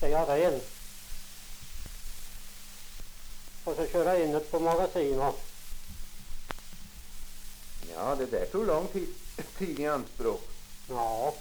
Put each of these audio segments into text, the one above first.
säga ren. Och så köra in det på magasinet. Ja, det där tog lång tid i anspråk. Ja.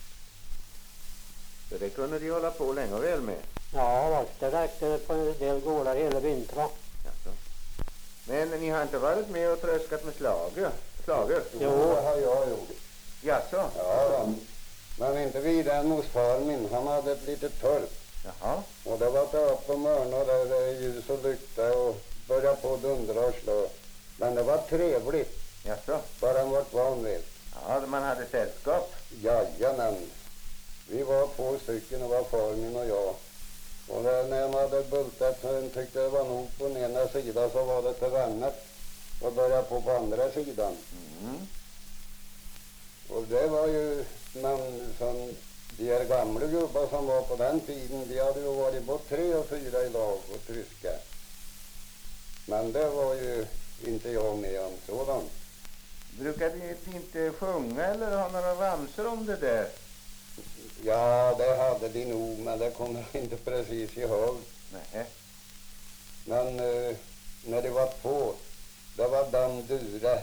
Så det kunde de hålla på länge och väl med. Ja, det räckte på en del gårdar hela vintern. Jaså. Men ni har inte varit med och tröskat med slager? Jo, det har jag gjort. Jaså? Ja då. Men inte vidare hos far min. Han hade ett litet torp. Jaha. Och det var upp på morgonen där det är ljus och lykta och började på dundra och slå. Men det var trevligt. Jaså? Bara man vart van vid. Ja, man hade sällskap. Jajamän. Vi var 2 stycken, det var far min och jag. Och när man hade bultat så en tyckte det var nog på den ena sidan så var det till vännet. Och började på andra sidan. Mm. Och det var ju man som de här gamla gubbar som var på den tiden, de hade ju varit både 3 och 4 i lag och tyska. Men det var ju inte jag med om sådant. Brukade ni inte sjunga eller ha några ramsor om det där? Ja, det hade de nog, men det kommer jag inte precis ihåg. Nej. Men när det var 2, det var dam dure.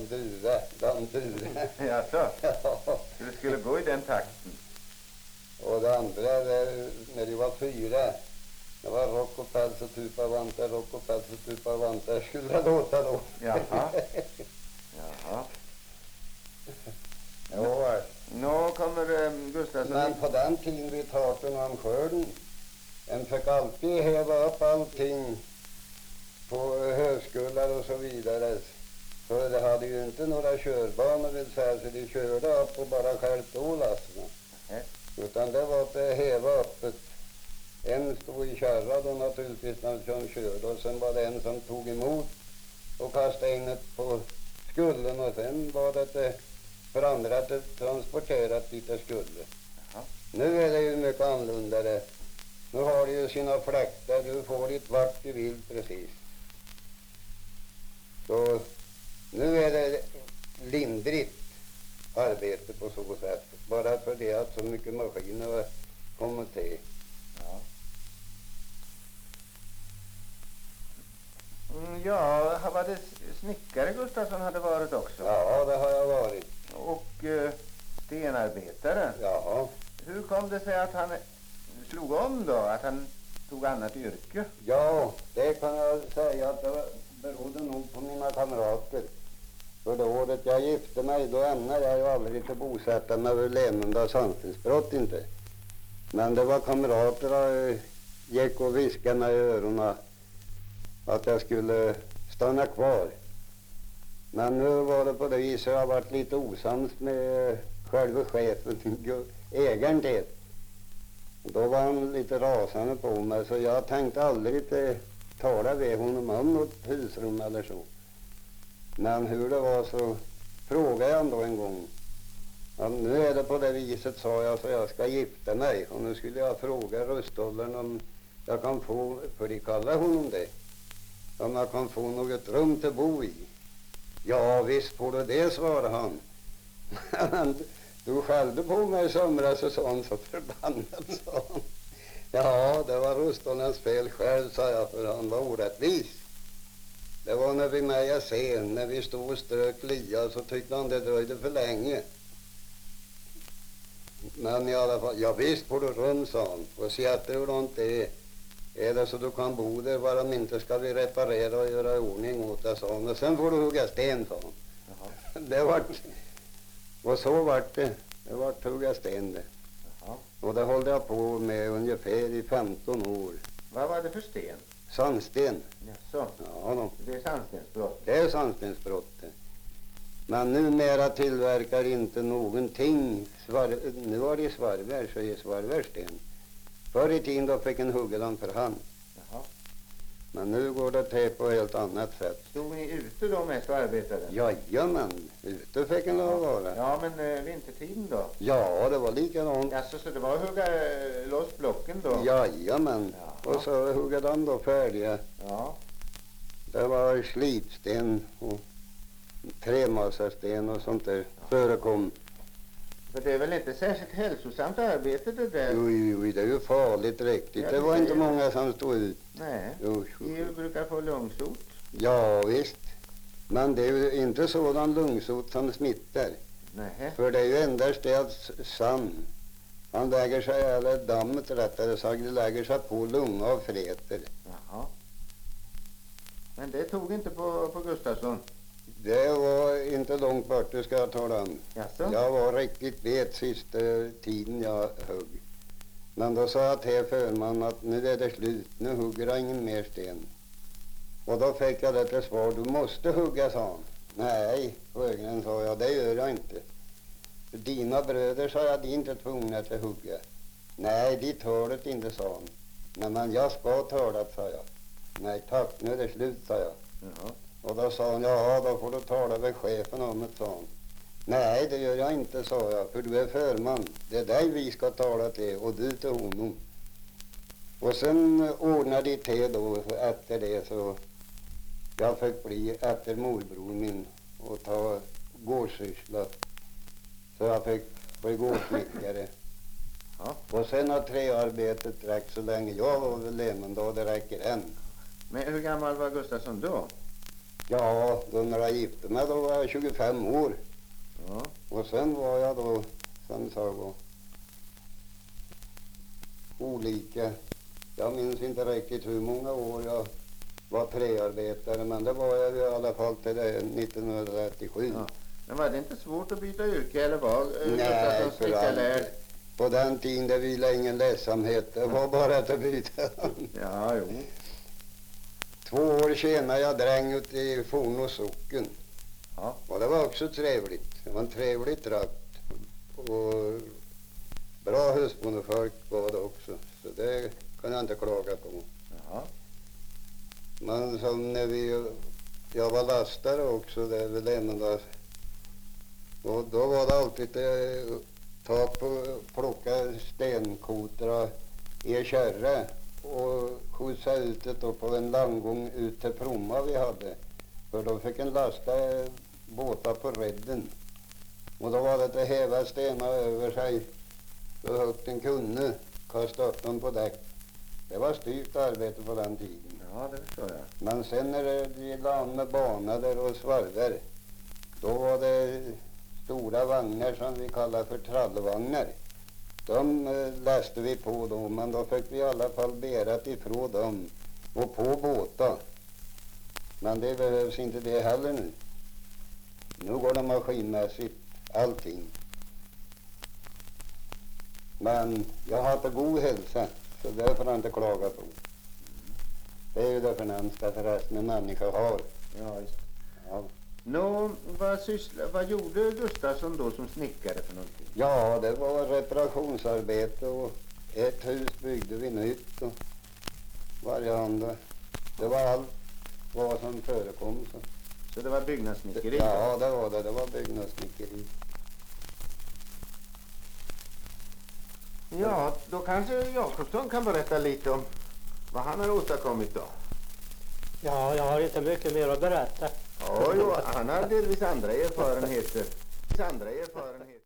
Jaså? Ja. Det skulle gå i den takten. Och det andra, när det var 4, det var rock och päls och tupa vantar, rock och päls och tupa vantar, skulle det låta då. Jaha. Jaha. Ja, Nå kommer Gustafsson... men på den tiden vi talade om skörden, en fick alltid häva upp allting på höskullar och så vidare. För det hade ju inte några körbanor, vill säga, så de körde upp och bara skärpte å lasterna. Utan det var att häva öppet. En stod i kärra då naturligtvis när de körde, och sen var det en som tog emot och kastade in det på skullen, och sen var det för andra att transporterat dit det skulle. Jaha. Nu är det ju mycket annorlunda det. Nu har du ju sina fläktar, du får ditt vart du vill precis. Så nu är det lindrigt arbete på så sätt. Bara för det att så mycket maskiner kommer till. Ja. Ja, var det snickare Gustafsson hade varit också? Ja, det har jag varit. Och stenarbetare? Ja. Hur kom det sig att han slog om då? Att han tog annat yrke? Ja, det kan jag säga att det berodde nog på mina kamrater. För det året jag gifte mig, då ämnade jag ju aldrig till bosätta mig vid Lemunda Sandstensbrott inte. Men det var kamrater som gick och viskade mig i öronen att jag skulle stanna kvar. Men nu var det på det viset jag har varit lite osams med själva chefen, ägaren till. Då var han lite rasande på mig, så jag tänkte aldrig tala med honom om något husrum eller så. Men hur det var så frågade jag ändå en gång. Ja, nu är det på det viset, sa jag, så jag ska gifta mig. Och nu skulle jag fråga röståldern om jag kan få, för de kallar honom det, om jag kan få något rum till bo i. Ja, visst får du det, svarade han. Men du skällde på mig i somras och sa han så förbannat, sa han. Ja, det var röstålderns fel själv, sa jag, för han var orättvis. Det var när vi mejade sen, när vi stod och strök lia, så tyckte han det dröjde för länge. Men i alla fall, ja visst får du rum, sa han. Och se att hur långt det är det så du kan bo där, bara om inte ska vi reparera och göra i ordning åt det, sa han. Och sen får du hugga sten, sa han. Jaha. Det var, och så vart det. Det var hugga sten det. Jaha. Och det höll jag på med ungefär i 15 år. Vad var det för sten? Sandsten. Jaså? Ja då. Det är sandstensbrott. Det är sandstensbrott. Men numera tillverkar inte någonting. Nu har de svarvär, så är svarvärsten. Förr i tiden då fick en hugga dem för hand. Jaha. Men nu går det till på ett helt annat sätt. Stod ni ute då mest och arbetade? Jajamän, ute fick en lov vara. Ja, men vintertiden då? Ja, det var likadant. Jaså, så det var att hugga loss blocken då? Jajamän. Jaha. Och så hugga de då färdiga. Ja. Det var slipsten och trämassasten och sånt där förekom. För det är väl inte särskilt hälsosamt arbete det där? Jo, det är ju farligt riktigt. Ja, det var det inte är- många som stod ut. Nej. Usch. EU brukar få lungsot. Ja, visst. Men det är ju inte sådan lungsot som smittar. Nej. För det är ju endast det att sand, han lägger sig, eller dammet rättare sagt, lägger sig på lunga och fräter. Jaha. Men det tog inte på Gustafsson. Det var inte långt bort, det ska jag tala om. Jaså? Jag var riktigt vet sista tiden jag högg. Men då sa jag till förman att nu är det slut, nu hugger jag ingen mer sten. Och då fick jag det till svar, du måste hugga, sa han. Nej, Sjögren, sa jag, det gör jag inte. För dina bröder, sa jag, de är inte tvungna att hugga. Nej, de tål det inte, sa han. Men jag ska tåla det, sa jag. Nej tack, nu är det slut, sa jag. Jaha. Och då sa han, ja då får du tala med chefen om det, sa han. Nej, det gör jag inte, sa jag, för du är förman. Det är dig vi ska tala till och du till honom. Och sen ordnade de till då efter det, så jag fick bli efter morbror min och ta gårdssyssla. Så jag fick bli gårdsnickare. Ja. Och sen har träarbetet räckt så länge jag var vid Lemendal, det räcker än. Men hur gammal var Gustafsson då? Ja, då när jag gifte mig då var jag 25 år. Ja. Och sen var jag då, som sagt, olika. Jag minns inte riktigt hur många år jag var träarbetare, men det var jag i alla fall till det 1937. Ja. Men var det inte svårt att byta yrke eller var Nej, Gustafsson för snickarlärd? på den tiden det ville ingen ledsamhet, det var bara att byta. Ja, jo. 2 år senare jag dräng ut i Fornå socken. Ja. Och det var också trevligt. Det var en trevlig trakt. Och bra husbondefolk var det också. Så det kan jag inte klaga på. Jaha. Men som när jag var lastare också där vid Lemendal. Och då var det alltid plocka stenkotra i en kärra och skjutsa ut det då på en landgång ut till Promma vi hade. För då fick en lasta båtar på redden. Och då var det att häva stenar över sig så högt en kunde, kasta upp dem på däck. Det var styrt arbete på den tiden. Ja, det förstår jag. Men sen när de la med banader och svarvar, då var det stora vagnar som vi kallar för trallvagnar. De läste vi på då, men då fick vi i alla fall berat ifrån dem och på båtar. Men det behövs inte det heller nu. Nu går det maskinmässigt, allting. Men jag har inte god hälsa, så det får jag inte klaga på. Det är ju det förnämsta förresten en människa har. Ja, just. Ja. Nå, vad gjorde Gustafsson då som snickare för någonting? Ja, det var reparationsarbete och ett hus byggde vi nytt och varje andra. Det var allt vad som förekom. Så det var byggnadssnickeri? Ja, det var det. Det var byggnadssnickeri. Ja, då kanske Jakobsson kan berätta lite om vad han har åstadkommit då. Ja, jag har inte mycket mer att berätta. Ja, jo, han har delvis andra erfarenheter.